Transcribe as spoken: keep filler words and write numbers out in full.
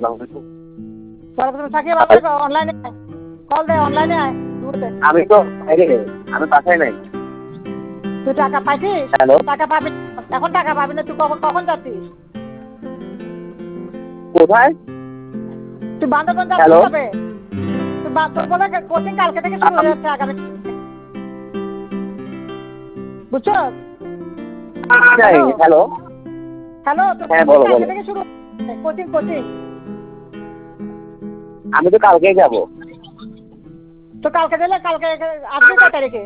থাকি অনলাইনে কল দে অনলাইনে আয় আমি তো আমি পাঠাই নাই। তুই টাকা পাইছিস? হ্যালো, টাকা পাবি এখন, টাকা পাবি না। তুই কখন কখন যাচ্ছিস? কোথায়? তুই বান্দরবন যাচ্ছিস হ্যালো, কবে? তোর বলে কোচিং কালকে থেকে শুরু হয়ে যাচ্ছে, আগামী। বুঝছো? হ্যালো হ্যালো, তোর হ্যাঁ, কোচিং বলো কালকে বলো। থেকে শুরু। কোচিং কোচিং আমি তো কালকেই যাবো। তো কালকে দিলে কালকে আসবি কয় তারিখে?